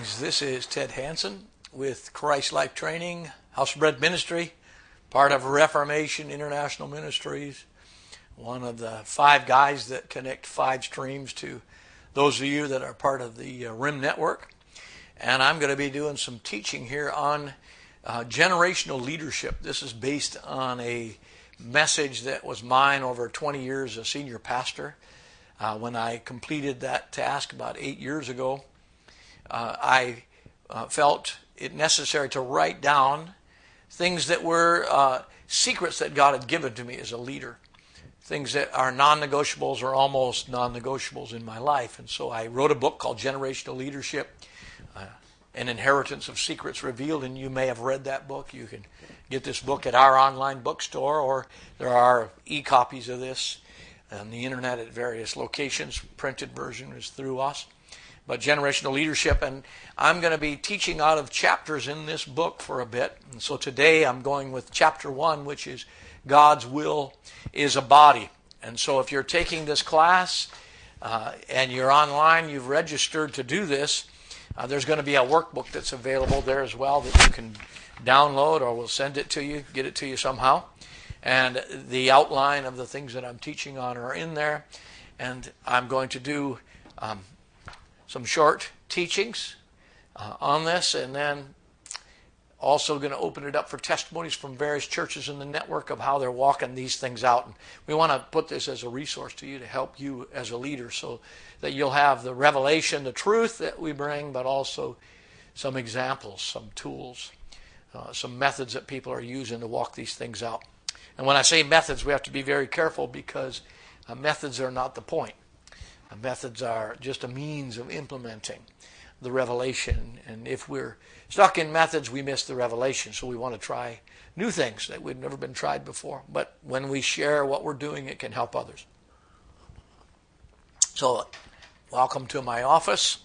Greetings, this is Ted Hansen with Christ Life Training, House of Bread Ministry, part of Reformation International Ministries, one of the 5 guys that connect 5 streams to those of you that are part of the RIM network. And I'm going to be doing some teaching here on generational leadership. This is based on a message that was mine over 20 years as senior pastor. When I completed that task about 8 years ago, I felt it necessary to write down things that were secrets that God had given to me as a leader, things that are non-negotiables or almost non-negotiables in my life. And so I wrote a book called Generational Leadership, An Inheritance of Secrets Revealed, and you may have read that book. You can get this book at our online bookstore, or there are e-copies of this on the internet at various locations. Printed version is through us. But generational leadership, and I'm going to be teaching out of chapters in this book for a bit. And so today I'm going with chapter 1, which is God's will is a body. And so if you're taking this class and you're online, you've registered to do this, there's going to be a workbook that's available there as well that you can download, or we'll send it to you, get it to you somehow. And the outline of the things that I'm teaching on are in there. And I'm going to do some short teachings on this, and then also going to open it up for testimonies from various churches in the network of how they're walking these things out. And we want to put this as a resource to you to help you as a leader, so that you'll have the revelation, the truth that we bring, but also some examples, some tools, some methods that people are using to walk these things out. And when I say methods, we have to be very careful, because methods are not the point. Methods are just a means of implementing the revelation. And if we're stuck in methods, we miss the revelation. So we want to try new things that we've never been tried before. But when we share what we're doing, it can help others. So welcome to my office.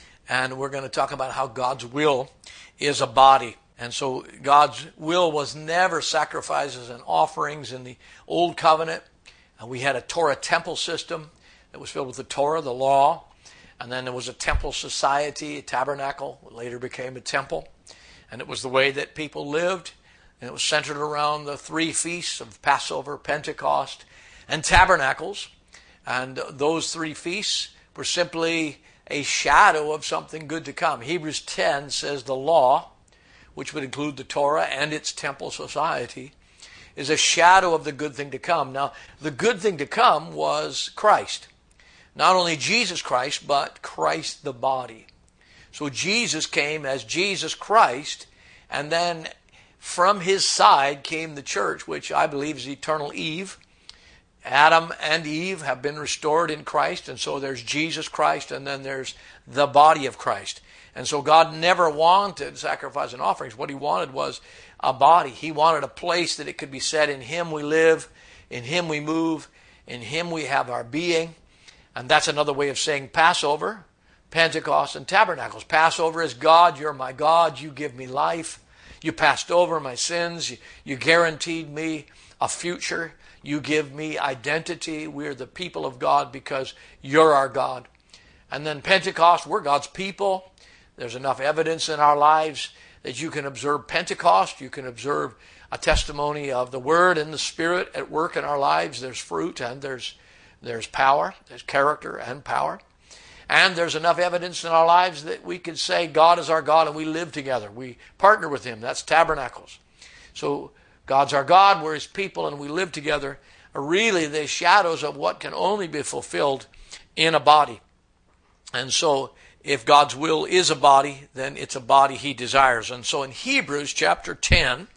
And we're going to talk about how God's will is a body. And so God's will was never sacrifices and offerings in the Old Covenant. We had a Torah temple system that was filled with the Torah, the law. And then there was a temple society, a tabernacle, what later became a temple. And it was the way that people lived. And it was centered around the 3 feasts of Passover, Pentecost, and Tabernacles. And those 3 feasts were simply a shadow of something good to come. Hebrews 10 says the law, which would include the Torah and its temple society, is a shadow of the good thing to come. Now, the good thing to come was Christ. Not only Jesus Christ, but Christ the body. So Jesus came as Jesus Christ, and then from his side came the church, which I believe is eternal Eve. Adam and Eve have been restored in Christ, and so there's Jesus Christ, and then there's the body of Christ. And so God never wanted sacrifice and offerings. What he wanted was a body. He wanted a place that it could be said, in him we live, in him we move, in him we have our being. And that's another way of saying Passover, Pentecost, and Tabernacles. Passover is God, you're my God, you give me life. You passed over my sins. You guaranteed me a future. You give me identity. We're the people of God because you're our God. And then Pentecost, we're God's people. There's enough evidence in our lives that you can observe Pentecost. You can observe a testimony of the Word and the Spirit at work in our lives. There's fruit and there's power. There's character and power. And there's enough evidence in our lives that we can say God is our God and we live together. We partner with him. That's Tabernacles. So God's our God, we're his people, and we live together are really the shadows of what can only be fulfilled in a body. And so if God's will is a body, then it's a body he desires. And so in Hebrews chapter 10,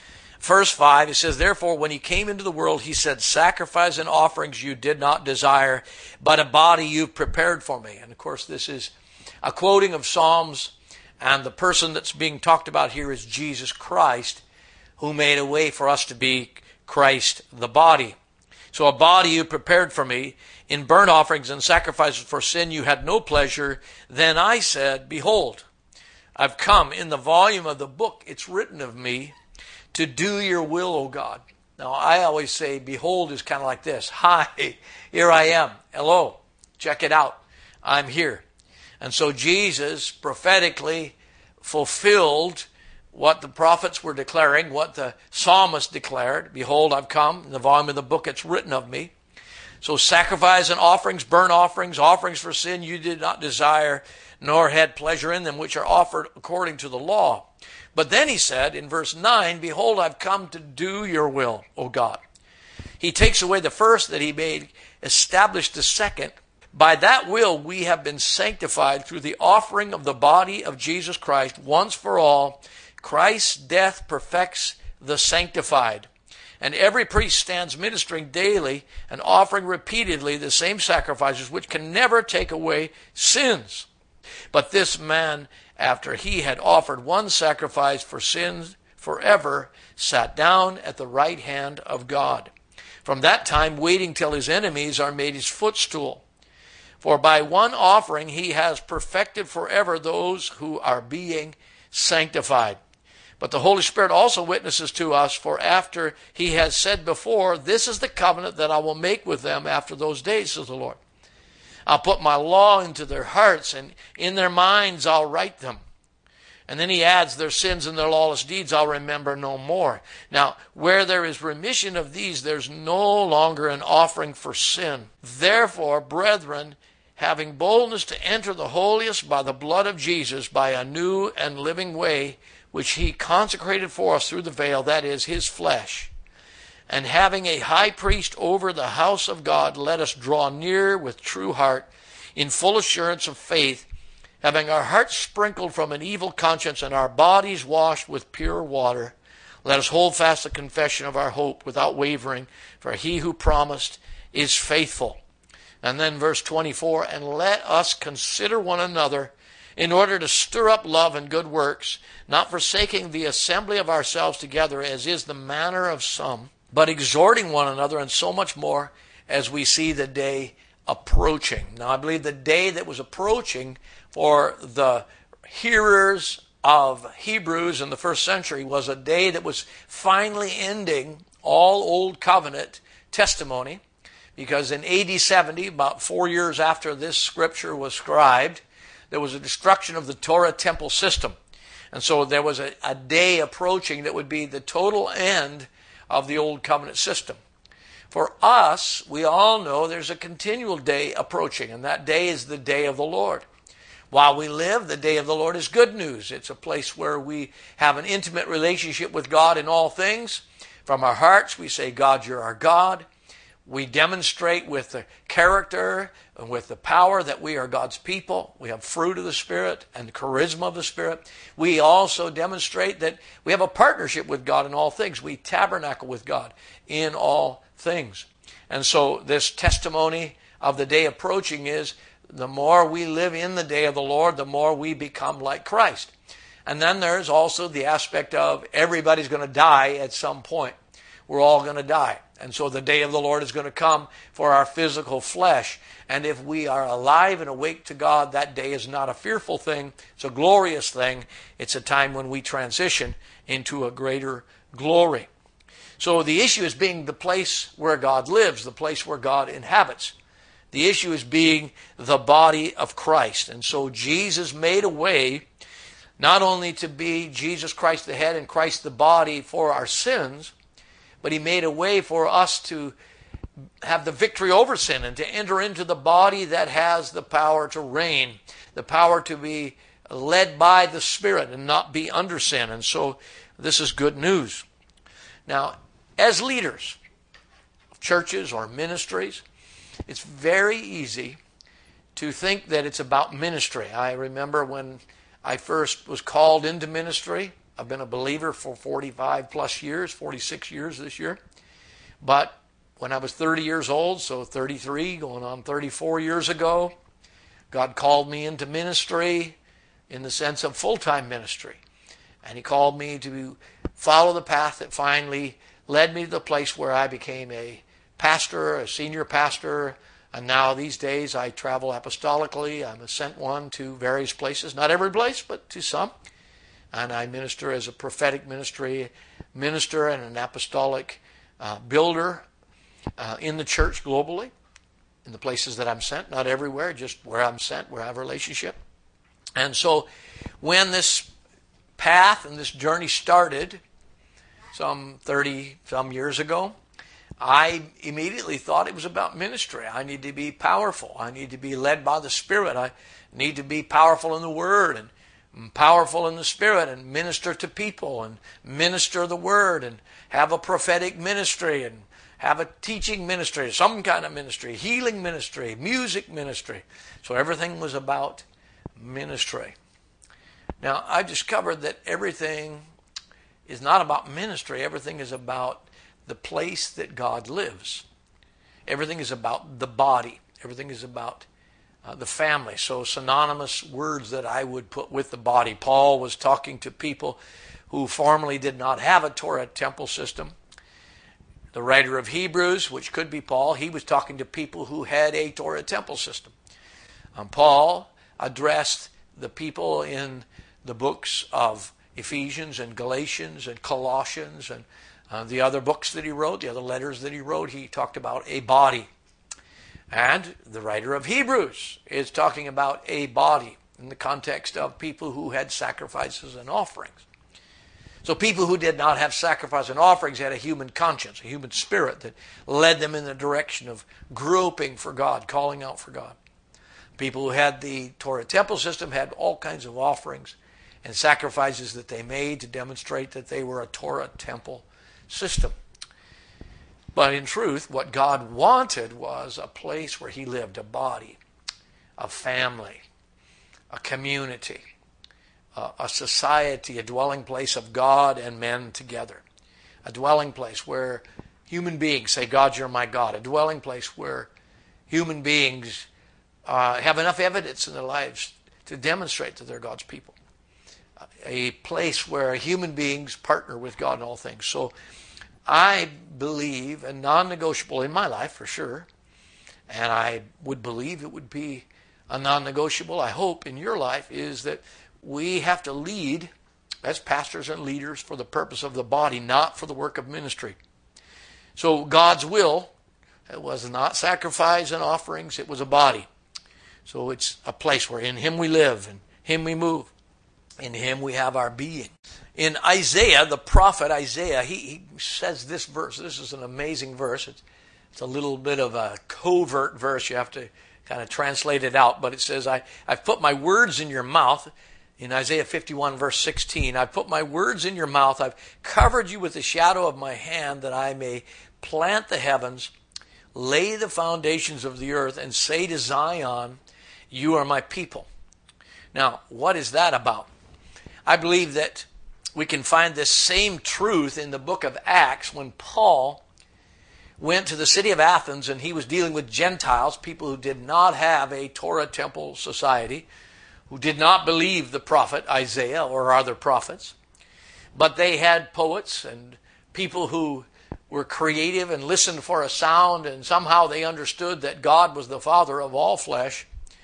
verse 5, it says, therefore, when he came into the world, he said, sacrifice and offerings you did not desire, but a body you've prepared for me. And of course, this is a quoting of Psalms, and the person that's being talked about here is Jesus Christ, who made a way for us to be Christ the body. So a body you prepared for me. In burnt offerings and sacrifices for sin you had no pleasure. Then I said, behold, I've come. In the volume of the book it's written of me, to do your will, O God. Now, I always say, behold is kind of like this. Hi, here I am. Hello, check it out. I'm here. And so Jesus prophetically fulfilled what the prophets were declaring, what the psalmist declared. Behold, I've come. In the volume of the book it's written of me. So sacrifice and offerings, burnt offerings, offerings for sin you did not desire, nor had pleasure in them, which are offered according to the law. But then he said in verse 9, behold, I've come to do your will, O God. He takes away the first that he made, established the second. By that will we have been sanctified through the offering of the body of Jesus Christ once for all. Christ's death perfects the sanctified. And every priest stands ministering daily and offering repeatedly the same sacrifices which can never take away sins. But this man, after he had offered one sacrifice for sins forever, sat down at the right hand of God. From that time waiting till his enemies are made his footstool. For by one offering he has perfected forever those who are being sanctified. But the Holy Spirit also witnesses to us, for after he has said before, this is the covenant that I will make with them after those days, says the Lord. I'll put my law into their hearts, and in their minds I'll write them. And then he adds, their sins and their lawless deeds I'll remember no more. Now, where there is remission of these, there's no longer an offering for sin. Therefore, brethren, having boldness to enter the holiest by the blood of Jesus, by a new and living way, which he consecrated for us through the veil, that is, his flesh. And having a high priest over the house of God, let us draw near with true heart, in full assurance of faith, having our hearts sprinkled from an evil conscience and our bodies washed with pure water. Let us hold fast the confession of our hope without wavering, for he who promised is faithful. And then verse 24, and let us consider one another in order to stir up love and good works, not forsaking the assembly of ourselves together, as is the manner of some, but exhorting one another, and so much more as we see the day approaching. Now, I believe the day that was approaching for the hearers of Hebrews in the first century was a day that was finally ending all Old Covenant testimony, because in AD 70, about 4 years after this scripture was scribed, there was a destruction of the Torah temple system. And so there was a day approaching that would be the total end of the Old Covenant system. For us, we all know there's a continual day approaching, and that day is the day of the Lord. While we live, the day of the Lord is good news. It's a place where we have an intimate relationship with God in all things. From our hearts, we say, God, you're our God. We demonstrate with the character and with the power that we are God's people. We have fruit of the Spirit and the charisma of the Spirit. We also demonstrate that we have a partnership with God in all things. We tabernacle with God in all things. And so this testimony of the day approaching is, the more we live in the day of the Lord, the more we become like Christ. And then there's also the aspect of everybody's going to die at some point. We're all going to die. And so the day of the Lord is going to come for our physical flesh. And if we are alive and awake to God, that day is not a fearful thing. It's a glorious thing. It's a time when we transition into a greater glory. So the issue is being the place where God lives, the place where God inhabits. The issue is being the body of Christ. And so Jesus made a way not only to be Jesus Christ the head and Christ the body for our sins, but he made a way for us to have the victory over sin and to enter into the body that has the power to reign, the power to be led by the Spirit and not be under sin. And so this is good news. Now, as leaders of churches or ministries, it's very easy to think that it's about ministry. I remember when I first was called into ministry. I've been a believer for 45 plus years, 46 years this year. But when I was 30 years old, so 33, going on 34 years ago, God called me into ministry in the sense of full-time ministry. And he called me to follow the path that finally led me to the place where I became a pastor, a senior pastor, and now these days I travel apostolically. I'm a sent one to various places, not every place, but to some. And I minister as a prophetic minister and an apostolic builder in the church globally, in the places that I'm sent, not everywhere, just where I'm sent, where I have a relationship. And so when this path and this journey started some 30 some years ago, I immediately thought it was about ministry. I need to be powerful. I need to be led by the Spirit. I need to be powerful in the Word and powerful in the Spirit and minister to people and minister the Word and have a prophetic ministry and have a teaching ministry, some kind of ministry, healing ministry, music ministry. So everything was about ministry. Now, I've discovered that everything is not about ministry. Everything is about the place that God lives. Everything is about the body. Everything is about the family. So synonymous words that I would put with the body. Paul was talking to people who formerly did not have a Torah temple system. The writer of Hebrews, which could be Paul, he was talking to people who had a Torah temple system. Paul addressed the people in the books of Ephesians and Galatians and Colossians and the other books that he wrote, the other letters that he wrote. He talked about a body. And the writer of Hebrews is talking about a body in the context of people who had sacrifices and offerings. So people who did not have sacrifice and offerings had a human conscience, a human spirit that led them in the direction of groping for God, calling out for God. People who had the Torah temple system had all kinds of offerings and sacrifices that they made to demonstrate that they were a Torah temple system. But in truth, what God wanted was a place where he lived, a body, a family, a community, a society, a dwelling place of God and men together. A dwelling place where human beings say, God, you're my God. A dwelling place where human beings have enough evidence in their lives to demonstrate that they're God's people. A place where human beings partner with God in all things. So I believe, and non-negotiable in my life for sure, and I would believe it would be a non-negotiable, I hope, in your life, is that we have to lead as pastors and leaders for the purpose of the body, not for the work of ministry. So God's will, it was not sacrifice and offerings, it was a body. So it's a place where in him we live, in him we move, in him we have our being. In Isaiah, the prophet Isaiah, he says this verse. This is an amazing verse. It's a little bit of a covert verse. You have to kind of translate it out. But it says, I've put my words in your mouth. In Isaiah 51, verse 16, I've put my words in your mouth. I've covered you with the shadow of my hand that I may plant the heavens, lay the foundations of the earth, and say to Zion, you are my people. Now, what is that about? I believe that we can find this same truth in the book of Acts when Paul went to the city of Athens and he was dealing with Gentiles, people who did not have a Torah temple society, who did not believe the prophet Isaiah or other prophets, but they had poets and people who were creative and listened for a sound, and somehow they understood that God was the Father of all flesh.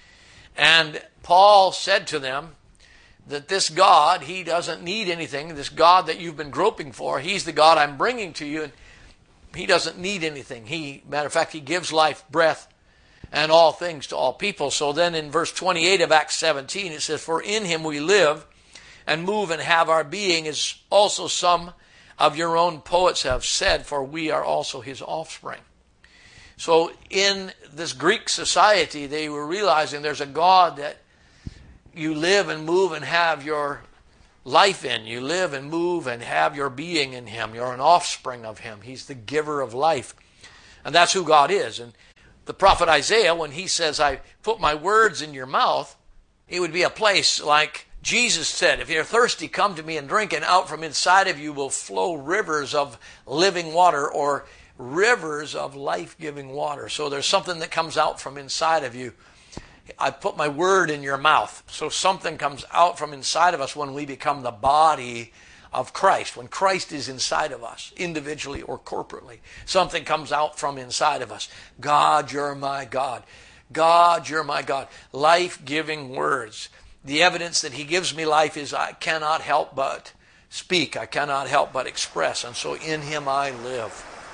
And Paul said to them that this God, he doesn't need anything. This God that you've been groping for, he's the God I'm bringing to you, and he doesn't need anything. Matter of fact, he gives life, breath, and all things to all people. So then in verse 28 of Acts 17, it says, for in him we live and move and have our being, as also some of your own poets have said, for we are also his offspring. So in this Greek society, they were realizing there's a God that you live and move and have your life in. You live and move and have your being in him. You're an offspring of him. He's the giver of life. And that's who God is. And the prophet Isaiah, when he says, I put my words in your mouth, it would be a place like Jesus said, if you're thirsty, come to me and drink, and out from inside of you will flow rivers of living water, or rivers of life-giving water. So there's something that comes out from inside of you. I put my word in your mouth. So something comes out from inside of us when we become the body of Christ. When Christ is inside of us, individually or corporately, something comes out from inside of us. God, you're my God. God, you're my God. Life-giving words. The evidence that he gives me life is I cannot help but speak. I cannot help but express. And so in him I live.